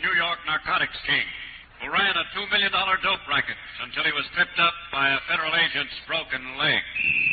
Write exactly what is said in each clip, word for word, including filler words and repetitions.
New York narcotics king who ran a two million dollars dope racket until he was tripped up by a federal agent's broken leg.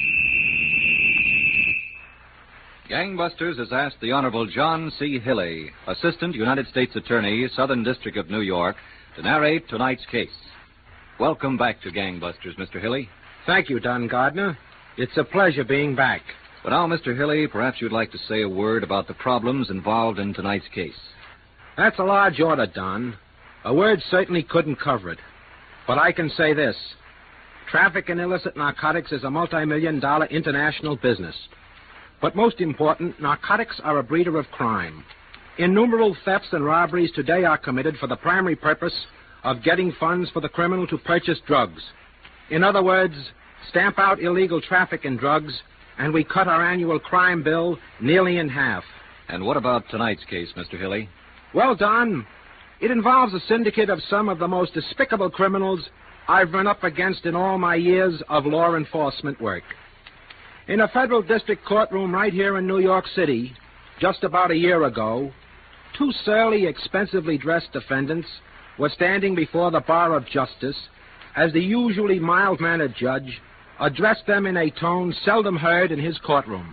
Gangbusters has asked the Honorable John C. Hilley, Assistant United States Attorney, Southern District of New York, to narrate tonight's case. Welcome back to Gangbusters, Mister Hilley. Thank you, Don Gardner. It's a pleasure being back. But now, Mister Hilley, perhaps you'd like to say a word about the problems involved in tonight's case. That's a large order, Don. A word certainly couldn't cover it. But I can say this. Traffic in illicit narcotics is a multi-million dollar international business. But most important, narcotics are a breeder of crime. Innumerable thefts and robberies today are committed for the primary purpose of getting funds for the criminal to purchase drugs. In other words, stamp out illegal traffic in drugs, and we cut our annual crime bill nearly in half. And what about tonight's case, Mister Hilley? Well, Don, it involves a syndicate of some of the most despicable criminals I've run up against in all my years of law enforcement work. In a federal district courtroom right here in New York City, just about a year ago, two surly, expensively dressed defendants were standing before the bar of justice as the usually mild-mannered judge addressed them in a tone seldom heard in his courtroom.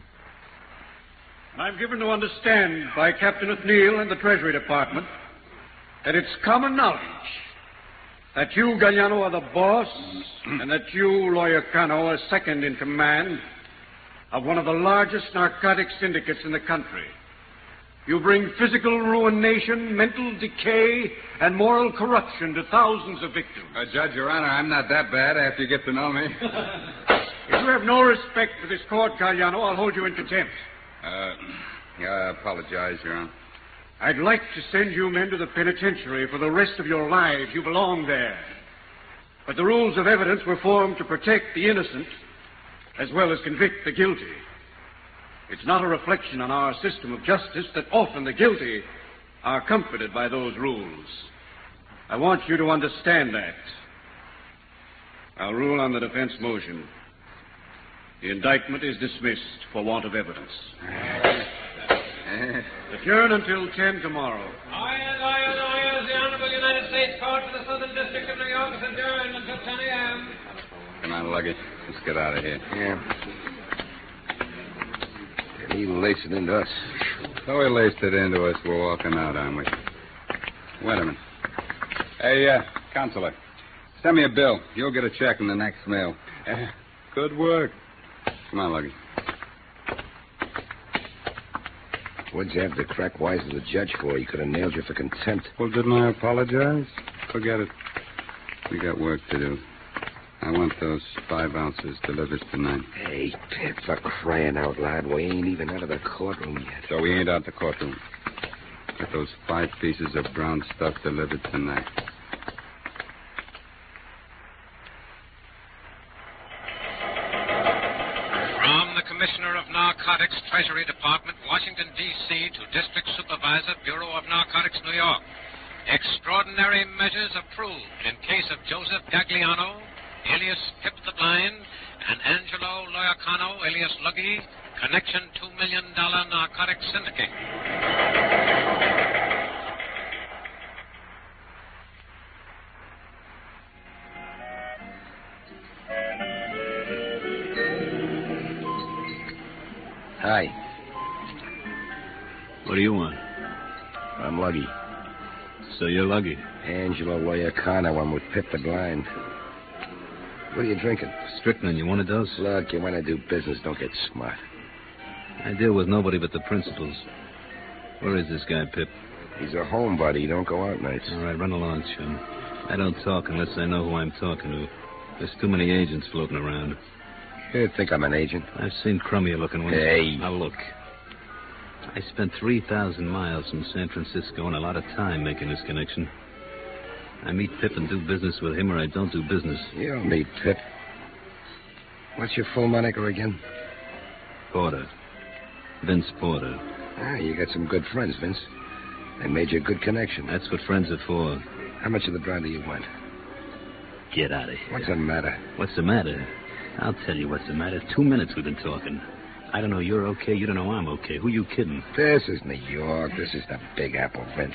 I'm given to understand by Captain O'Neill and the Treasury Department that it's common knowledge that you, Galliano, are the boss, and that you, Lawyer Cano, are second in command of one of the largest narcotic syndicates in the country. You bring physical ruination, mental decay, and moral corruption to thousands of victims. Uh, Judge, Your Honor, I'm not that bad after you get to know me. If you have no respect for this court, Galliano, I'll hold you in contempt. Uh, yeah, I apologize, Your Honor. I'd like to send you men to the penitentiary for the rest of your lives. You belong there. But the rules of evidence were formed to protect the innocent as well as convict the guilty. It's not a reflection on our system of justice that often the guilty are comforted by those rules. I want you to understand that. I'll rule on the defense motion. The indictment is dismissed for want of evidence. Adjourn until ten tomorrow. Lawyers, lawyers, lawyers, the Honorable United States Court for the Southern District of New York is adjourned until ten a.m. Come on, Luggage. Let's get out of here. Yeah. He laced it into us. So he laced it into us. We're walking out, aren't we? Wait a minute. Hey, uh, Counselor, send me a bill. You'll get a check in the next mail. Uh, good work. Come on, Luggage. What'd you have to crack wise to the judge for? He could have nailed you for contempt. Well, didn't I apologize? Forget it. We got work to do. I want those five ounces delivered tonight. Hey, Pip, for crying out loud, we ain't even out of the courtroom yet. So we ain't out the courtroom. Get those five pieces of brown stuff delivered tonight. From the Commissioner of Narcotics, Treasury Department, Washington, D C, to District Supervisor, Bureau of Narcotics, New York. Extraordinary measures approved in case of Joseph Gagliano, alias Pip the Blind, and Angelo Loyacano, alias Luggy, connection two million dollars narcotic syndicate. Hi. What do you want? I'm Luggy. So you're Luggy? Angelo Loyacano. I'm with Pip the Blind. What are you drinking? Strychnine. You want a dose? Look, you want to do business, don't get smart. I deal with nobody but the principals. Where is this guy, Pip? He's a homebody. He don't go out nights. All right, run along, chum. I don't talk unless I know who I'm talking to. There's too many agents floating around. You think I'm an agent? I've seen crummier-looking ones. Hey. Now, look. I spent three thousand miles from San Francisco and a lot of time making this connection. I meet Pip and do business with him, or I don't do business. You'll meet Pip. What's your full moniker again? Porter. Vince Porter. Ah, you got some good friends, Vince. They made you a good connection. That's what friends are for. How much of the brand do you want? Get out of here. What's the matter? What's the matter? I'll tell you what's the matter. Two minutes we've been talking. I don't know you're okay. You don't know I'm okay. Who you kidding? This is New York. This is the Big Apple, Vince.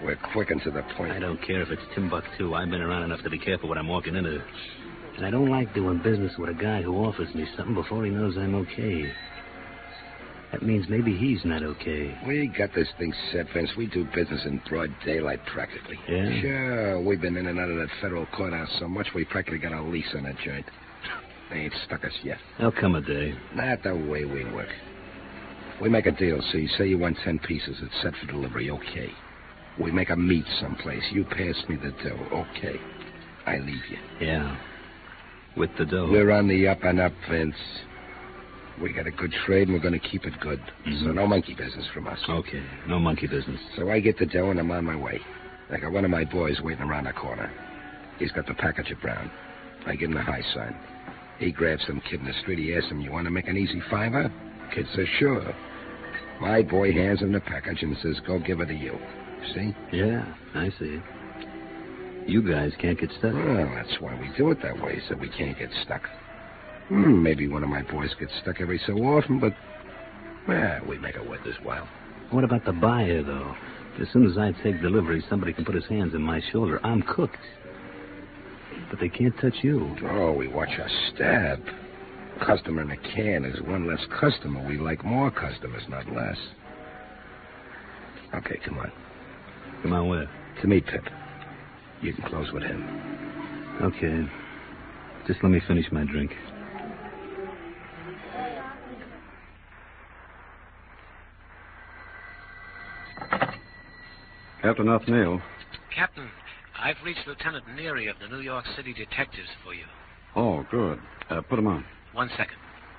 We're quick and to the point. I don't care if it's Timbuktu. I've been around enough to be careful what I'm walking into. And I don't like doing business with a guy who offers me something before he knows I'm okay. That means maybe he's not okay. We got this thing set, Vince. We do business in broad daylight practically. Yeah? Sure. We've been in and out of that federal courthouse so much we practically got a lease on that joint. They ain't stuck us yet. There'll come a day. Not the way we work. We make a deal, see. Say you want ten pieces. It's set for delivery. Okay. We make a meet someplace. You pass me the dough. Okay. I leave you. Yeah. With the dough. We're on the up and up, Vince. We got a good trade, and we're going to keep it good. Mm-hmm. So no monkey business from us. Okay. No monkey business. So I get the dough, and I'm on my way. I got one of my boys waiting around the corner. He's got the package of Brown. I give him the high sign. He grabs some kid in the street. He asks him, you want to make an easy fiver? Kid says, sure. My boy hands him the package and says, go give it to you. See? Yeah, I see. You guys can't get stuck. Well, that's why we do it that way, so we can't get stuck. Hmm, maybe one of my boys gets stuck every so often, but, well, we make it worth his while. What about the buyer, though? As soon as I take delivery, somebody can put his hands on my shoulder. I'm cooked. But they can't touch you. Oh, we watch our stab. Customer in a can is one less customer. We like more customers, not less. Okay, come on. Come on where? To meet Pip. You can close with him. Okay. Just let me finish my drink. Captain Othniel. Captain, I've reached Lieutenant Neary of the New York City detectives for you. Oh, good. Uh, put him on. One second.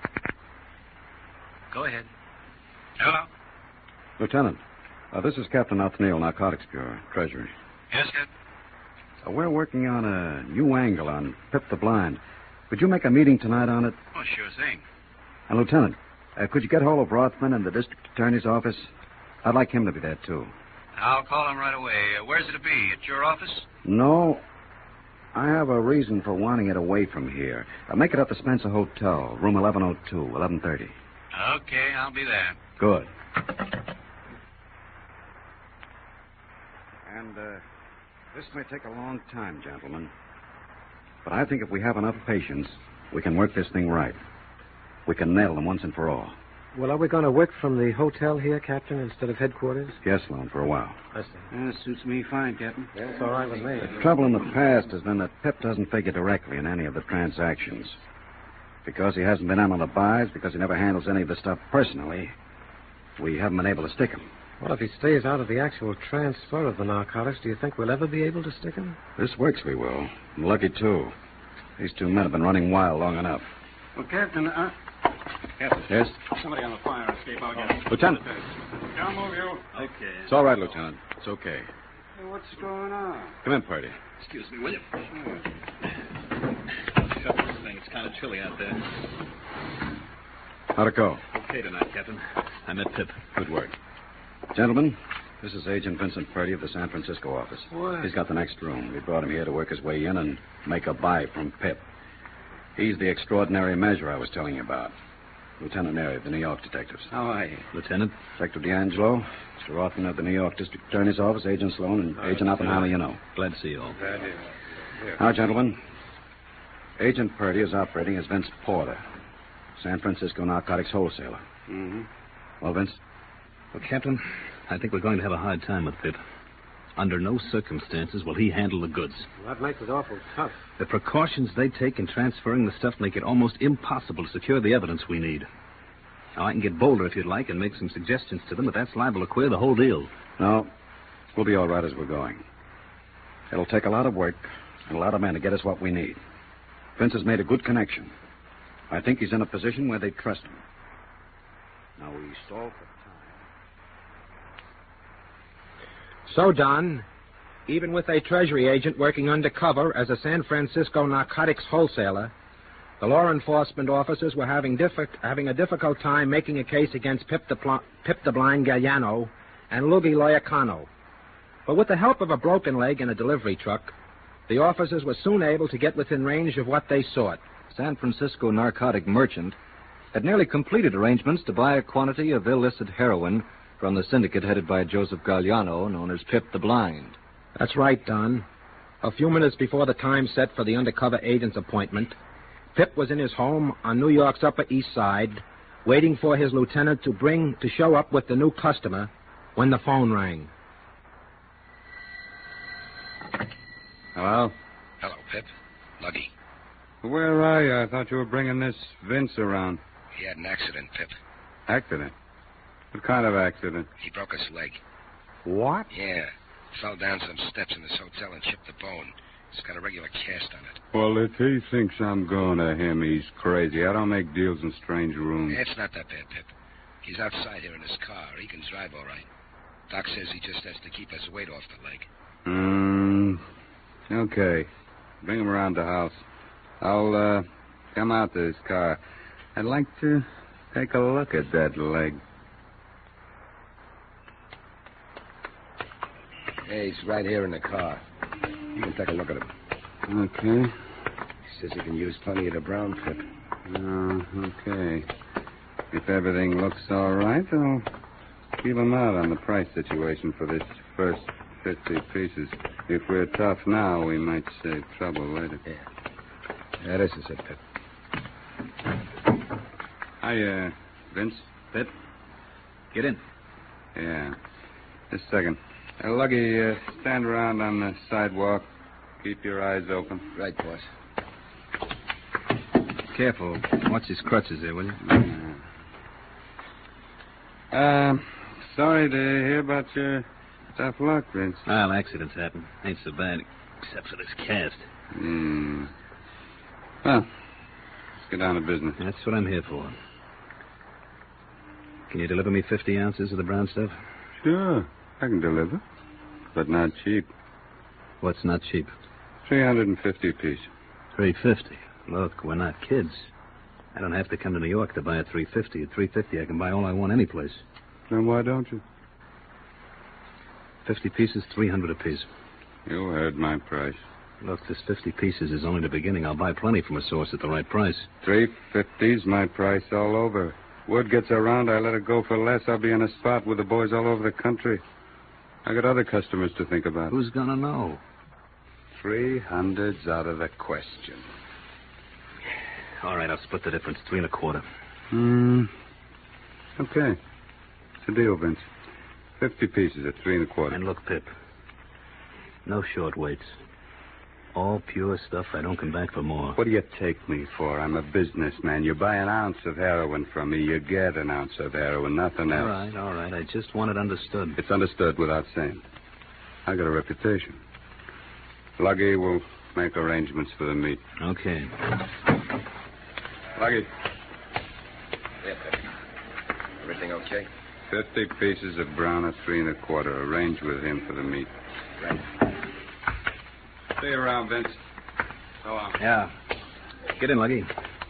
Go ahead. Hello? Lieutenant, uh, this is Captain Othniel, Narcotics Bureau, Treasury. Yes, sir. Uh, we're working on a new angle on Pip the Blind. Could you make a meeting tonight on it? Oh, sure thing. And, Lieutenant, uh, could you get hold of Rothman in the district attorney's office? I'd like him to be there, too. I'll call him right away. Uh, where's it to be? At your office? No. I have a reason for wanting it away from here. Uh, make it at the Spencer Hotel, room eleven oh two, eleven thirty. Okay, I'll be there. Good. And, uh, this may take a long time, gentlemen. But I think if we have enough patience, we can work this thing right. We can nail them once and for all. Well, are we going to work from the hotel here, Captain, instead of headquarters? Yes, Sloan, for a while. I see. Yeah, suits me fine, Captain. Yeah, it's all right with me. The trouble in the past has been that Pip doesn't figure directly in any of the transactions. Because he hasn't been in on the buys, because he never handles any of the stuff personally, we haven't been able to stick him. Well, if he stays out of the actual transfer of the narcotics, do you think we'll ever be able to stick him? This works, we will. I'm lucky, too. These two men have been running wild long enough. Well, Captain, uh... Captain. Yes? Somebody on the fire escape. I'll get it. Lieutenant. I'll move you. Okay. It's all right, Lieutenant. It's okay. Hey, what's going on? Come in, Purdy. Excuse me, will you? Shut this thing. It's kind of chilly out there. How'd it go? Okay tonight, Captain. I met Pip. Good work. Gentlemen, this is Agent Vincent Purdy of the San Francisco office. What? He's got the next room. We brought him here to work his way in and make a buy from Pip. He's the extraordinary measure I was telling you about. Lieutenant Neary of the New York detectives. How are you? Lieutenant, Sector D'Angelo, Mister Rothman of the New York District Attorney's Office, Agent Sloan, and Agent Oppenheimer, you know. Glad to see you all. Glad to hear. Now, gentlemen, Agent Purdy is operating as Vince Porter, San Francisco narcotics wholesaler. Mm-hmm. Well, Vince? Well, Captain, I think we're going to have a hard time with Pip. Under no circumstances will he handle the goods. Well, that makes it awful tough. The precautions they take in transferring the stuff make it almost impossible to secure the evidence we need. Now, I can get bolder if you'd like and make some suggestions to them, but that's liable to queer the whole deal. No, we'll be all right as we're going. It'll take a lot of work and a lot of men to get us what we need. Vince has made a good connection. I think he's in a position where they trust him. Now, we stall for time. So, Don, even with a Treasury agent working undercover as a San Francisco narcotics wholesaler, the law enforcement officers were having, diffi- having a difficult time making a case against Pip the, Pl- Pip the Blind Galliano and Luigi Loiacano. But with the help of a broken leg and a delivery truck, the officers were soon able to get within range of what they sought. San Francisco narcotic merchant had nearly completed arrangements to buy a quantity of illicit heroin from the syndicate headed by Joseph Galliano, known as Pip the Blind. That's right, Don. A few minutes before the time set for the undercover agent's appointment, Pip was in his home on New York's Upper East Side, waiting for his lieutenant to bring to show up with the new customer when the phone rang. Hello? Hello, Pip. Luggy. Where are you? I thought you were bringing this Vince around. He had an accident, Pip. Accident? What kind of accident? He broke his leg. What? Yeah. Fell down some steps in this hotel and chipped the bone. It's got a regular cast on it. Well, if he thinks I'm going to him, he's crazy. I don't make deals in strange rooms. It's not that bad, Pip. He's outside here in his car. He can drive all right. Doc says he just has to keep his weight off the leg. Hmm. Okay. Bring him around the house. I'll, uh, come out to his car. I'd like to take a look at that leg. Hey, he's right here in the car. You can take a look at him. Okay. He says he can use plenty of the brown, Pip. Uh, okay. If everything looks all right, I'll keep him out on the price situation for this first fifty pieces. If we're tough now, we might save trouble later. Yeah. Yeah, this is it, Pip. Hi, uh, Vince. Pip, get in. Yeah. Just a second. Uh, Luggy, uh, stand around on the sidewalk. Keep your eyes open. Right, boss. Careful. Watch his crutches there, will you? Yeah. Uh, sorry to hear about your tough luck, Vince. Well, accidents happen. Ain't so bad, except for this cast. Hmm. Well, let's get down to business. That's what I'm here for. Can you deliver me fifty ounces of the brown stuff? Sure. I can deliver. But not cheap. What's not cheap? three hundred fifty apiece. three fifty. Look, we're not kids. I don't have to come to New York to buy a three fifty. At three fifty, I can buy all I want any place. Then why don't you? fifty pieces, three hundred apiece. You heard my price. Look, this fifty pieces is only the beginning. I'll buy plenty from a source at the right price. three fifty's my price all over. Word gets around, I let it go for less. I'll be in a spot with the boys all over the country. I got other customers to think about. Who's gonna know? Three hundred's out of the question. All right, I'll split the difference. Three and a quarter. Hmm. Okay. It's a deal, Vince. Fifty pieces at three and a quarter. And look, Pip. No short weights. All pure stuff. I don't come back for more. What do you take me for? I'm a businessman. You buy an ounce of heroin from me, you get an ounce of heroin, nothing else. All right, all right. I just want it understood. It's understood without saying. I got a reputation. Luggy will make arrangements for the meet. Okay. Luggy. Yeah, Pip. Everything okay? Fifty pieces of brown at three and a quarter. Arrange with him for the meet. Right. See you around, Vince. So long. Yeah. Get in, Luggy.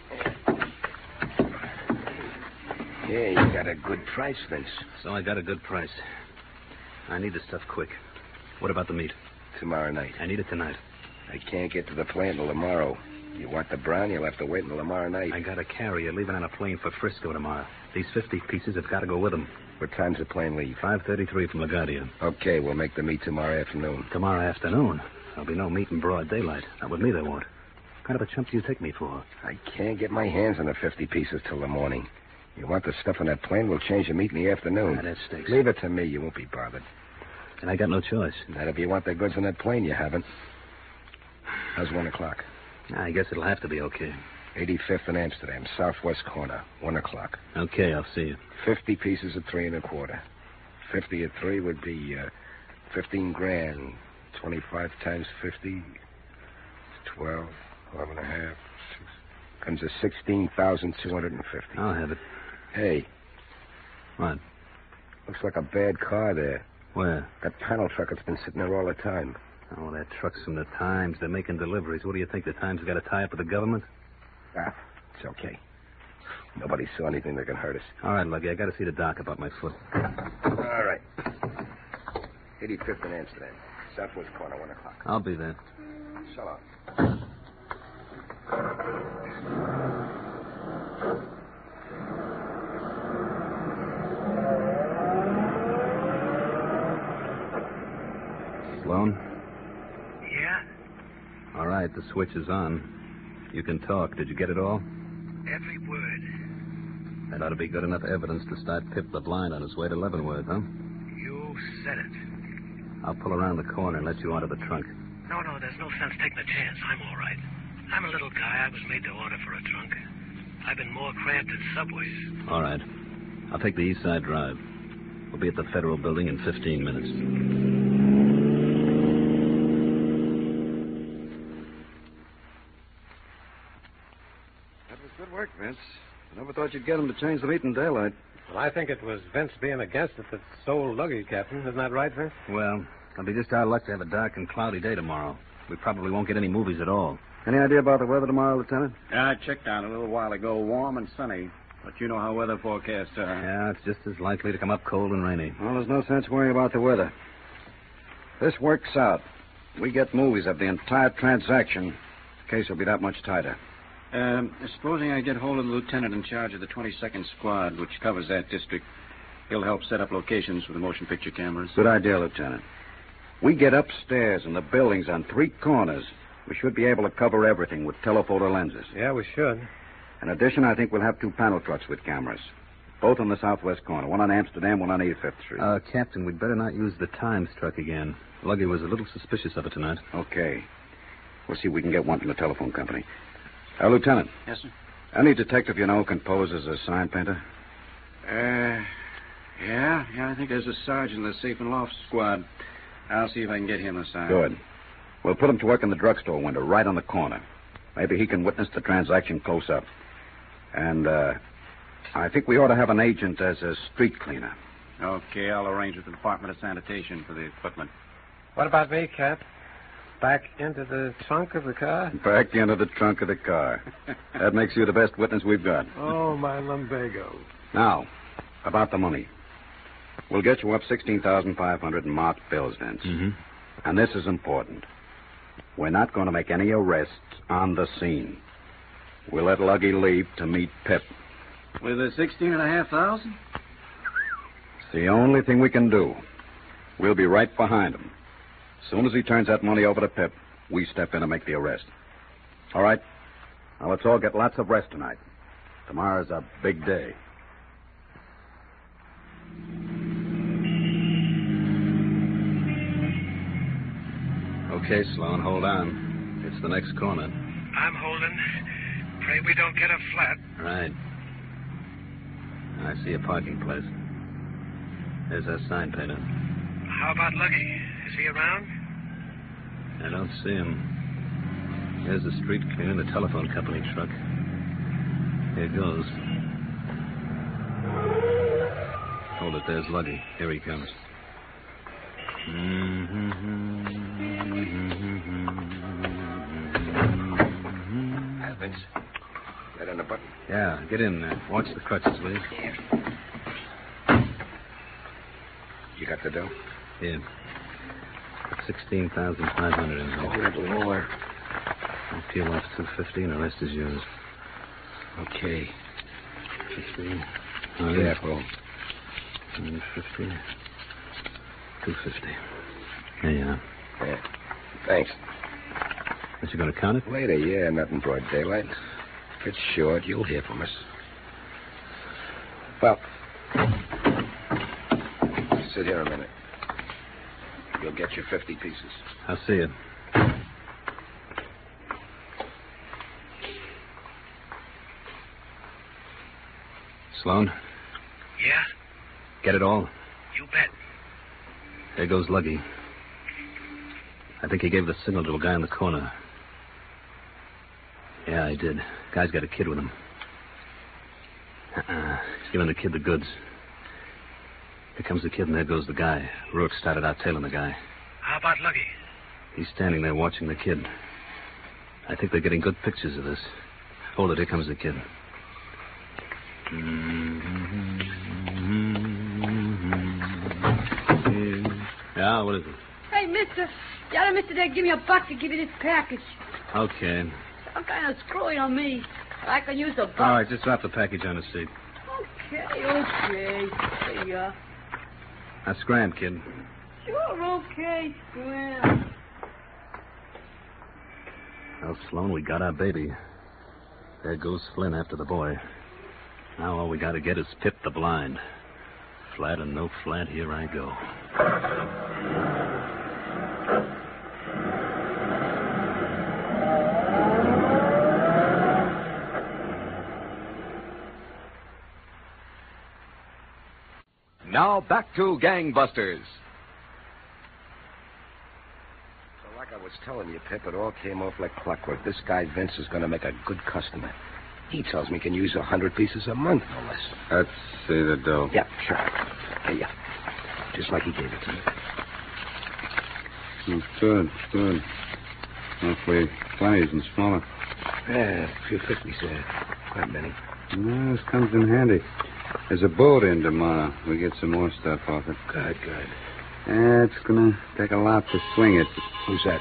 Yeah, you got a good price, Vince. So I got a good price. I need the stuff quick. What about the meat? Tomorrow night. I need it tonight. I can't get to the plant till tomorrow. You want the brown, you'll have to wait until tomorrow night. I got a carrier leaving on a plane for Frisco tomorrow. These fifty pieces have got to go with them. What time's the plane leave? five thirty-three from LaGuardia. Okay, we'll make the meet tomorrow afternoon. Tomorrow afternoon? There'll be no meet in broad daylight. Not with me, they won't. What kind of a chump do you take me for? I can't get my hands on the fifty pieces till the morning. You want the stuff on that plane, we'll change the meet in the afternoon. Ah, that stinks. Leave it to me. You won't be bothered. And I got no choice. Not if you want the goods on that plane, you haven't. How's one o'clock? I guess it'll have to be okay. eighty-fifth and Amsterdam, southwest corner, one o'clock. Okay, I'll see you. Fifty pieces at three and a quarter. Fifty at three would be uh, fifteen grand. Twenty-five times fifty, twelve, eleven and a half. Six, comes to sixteen thousand two hundred and fifty. I'll have it. Hey. What? Looks like a bad car there. Where? That panel truck that's been sitting there all the time. Oh, that truck's from the Times. They're making deliveries. What do you think? The Times got a tie-up with the government? Ah, it's okay. Nobody saw anything that can hurt us. All right, Luggy. I got to see the doc about my foot. All right. eighty-fifth and Amsterdam. Southwest corner, one o'clock. I'll be there. So long. Sloan? Yeah? All right, the switch is on. You can talk. Did you get it all? Every word. That ought to be good enough evidence to start Pip the Blind on his way to Leavenworth, huh? You said it. I'll pull around the corner and let you out of the trunk. No, no, there's no sense taking a chance. I'm all right. I'm a little guy. I was made to order for a trunk. I've been more cramped in subways. All right. I'll take the East Side Drive. We'll be at the Federal Building in fifteen minutes. That was good work, Vince. I never thought you'd get him to change the meet in daylight. Well, I think it was Vince being against it that stole Luggy, Captain. Isn't that right, Vince? Well, it'll be just our luck to have a dark and cloudy day tomorrow. We probably won't get any movies at all. Any idea about the weather tomorrow, Lieutenant? Yeah, I checked out a little while ago. Warm and sunny. But you know how weather forecasts are. Yeah, it's just as likely to come up cold and rainy. Well, there's no sense worrying about the weather. This works out. We get movies of the entire transaction. The case will be that much tighter. Um, supposing I get hold of the lieutenant in charge of the twenty-second Squad, which covers that district. He'll help set up locations for the motion picture cameras. Good idea, Lieutenant. We get upstairs in the buildings on three corners. We should be able to cover everything with telephoto lenses. Yeah, we should. In addition, I think we'll have two panel trucks with cameras. Both on the southwest corner. One on Amsterdam, one on eighty-fifth Street. Uh, Captain, we'd better not use the Times truck again. Luggy was a little suspicious of it tonight. Okay. We'll see if we can get one from the telephone company. Uh, Lieutenant. Yes, sir? Any detective you know can pose as a sign painter? Uh, yeah. Yeah, I think there's a sergeant in the safe and loft squad. I'll see if I can get him assigned. Good. We'll put him to work in the drugstore window, right on the corner. Maybe he can witness the transaction close up. And, uh, I think we ought to have an agent as a street cleaner. Okay, I'll arrange with the Department of Sanitation for the equipment. What about me, Cap? Back into the trunk of the car? Back into the trunk of the car. That makes you the best witness we've got. Oh, my lumbago. Now, about the money. We'll get you up sixteen thousand five hundred in marked bills, Vince. Mm-hmm. And this is important. We're not going to make any arrests on the scene. We'll let Luggy leave to meet Pip. With the sixteen and a half thousand? It's the only thing we can do. We'll be right behind him. As soon as he turns that money over to Pip, we step in and make the arrest. All right? Now, let's all get lots of rest tonight. Tomorrow's a big day. Okay, Sloan, hold on. It's the next corner. I'm holding. Pray we don't get a flat. Right. I see a parking place. There's our sign painter. How about Luggy? Is he around? I don't see him. There's the street cleaner, the telephone company truck. Here goes. Hold it, there's Luggy. Here he comes. Hi, Vince. Right on the button. Yeah, get in there. Watch the crutches, will you? You got the dough? Here. Put sixteen thousand five hundred in here. A little more. I'll peel off two fifty, and the rest is yours. Okay. Fifty. Careful. One fifty. Two fifty. There you are. Yeah. Thanks. But you going to count it? Later, yeah. Nothing broad daylight. If it's short, you'll hear from us. Well, sit here a minute. You'll get your fifty pieces. I'll see you. Sloan? Yeah? Get it all? You bet. There goes Luggy. I think he gave the signal to a guy in the corner. Yeah, he did. Guy's got a kid with him. Uh-uh. He's giving the kid the goods. Here comes the kid, and there goes the guy. Rourke started out tailing the guy. How about Luggy? He's standing there watching the kid. I think they're getting good pictures of this. Hold it, here comes the kid. Yeah, what is it? Hey, mister. Tell mister there give me a buck to give you this package. Okay. Some kind of screwing on me. I can use a buck. All right, just drop the package on the seat. Okay, okay. There you are. Now, scram, kid. Sure, okay, Slim. Well, Sloan, we got our baby. There goes Flynn after the boy. Now all we got to get is Pip the blind. Flat and no flat, here I go. Now back to Gangbusters. So like I was telling you, Pip, it all came off like clockwork. This guy Vince is going to make a good customer. He tells me he can use a hundred pieces a month, no less. Let's see the dough. Yeah, sure. Here you. Just like he gave it to me. It's good, it's good. Hopefully twenties and smaller. Yeah, a few fifties there. Not many. No, this comes in handy. There's a boat in tomorrow. We get some more stuff off it. Good, good. Yeah, it's gonna take a lot to swing it. Who's that?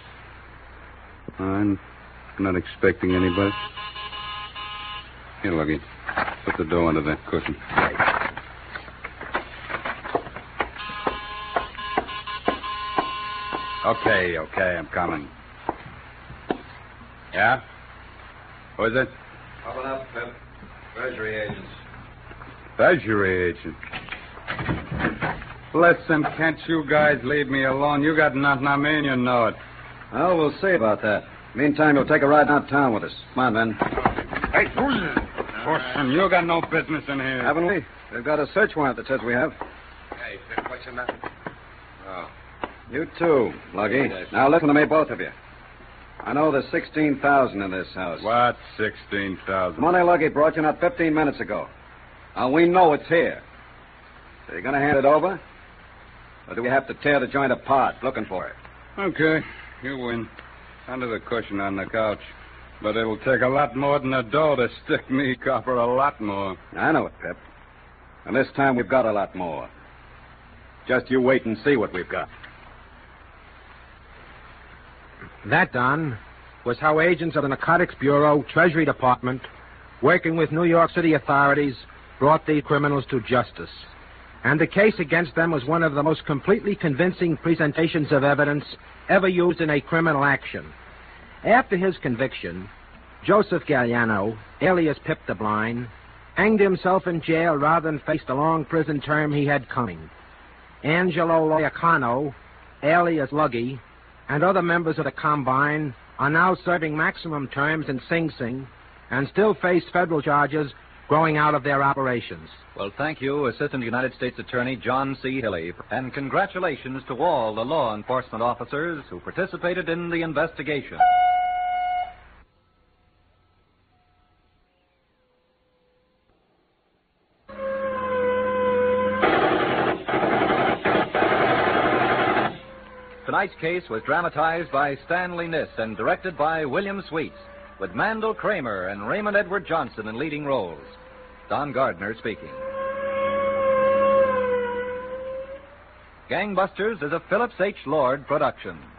I'm not expecting anybody. Here, Lucky. Put the dough under that cushion. Right. Okay, okay, I'm coming. Yeah? Who is it? Open up, Pip. Treasury agents. Treasury agent. Listen, can't you guys leave me alone? You got nothing on me and you know it. Well, we'll see about that. Meantime, you'll take a ride downtown with us. Come on, men. Hey, who's it? Listen, you got no business in here. Haven't we? We've got a search warrant that says we have. Hey, Pip, what's the matter? Oh. You too, Luggy. Now listen to me, both of you. I know there's sixteen thousand in this house. What, sixteen thousand? Money Luggy brought you not fifteen minutes ago. Now, we know it's here. So you're going to hand it over? Or do we have to tear the joint apart looking for it? Okay, you win. Under the cushion on the couch. But it'll take a lot more than a dough to stick me, copper, a lot more. I know it, Pip. And this time we've got a lot more. Just you wait and see what we've got. That, Don, was how agents of the Narcotics Bureau, Treasury Department, working with New York City authorities, brought these criminals to justice. And the case against them was one of the most completely convincing presentations of evidence ever used in a criminal action. After his conviction, Joseph Galliano, alias Pip the Blind, hanged himself in jail rather than face the long prison term he had coming. Angelo Loiacano, alias Luggy, and other members of the Combine are now serving maximum terms in Sing Sing and still face federal charges growing out of their operations. Well, thank you, Assistant United States Attorney John C. Hilley, and congratulations to all the law enforcement officers who participated in the investigation. Tonight's case was dramatized by Stanley Niss and directed by William Sweets, with Mandel Kramer and Raymond Edward Johnson in leading roles. Don Gardner speaking. Gangbusters is a Phillips H. Lord production.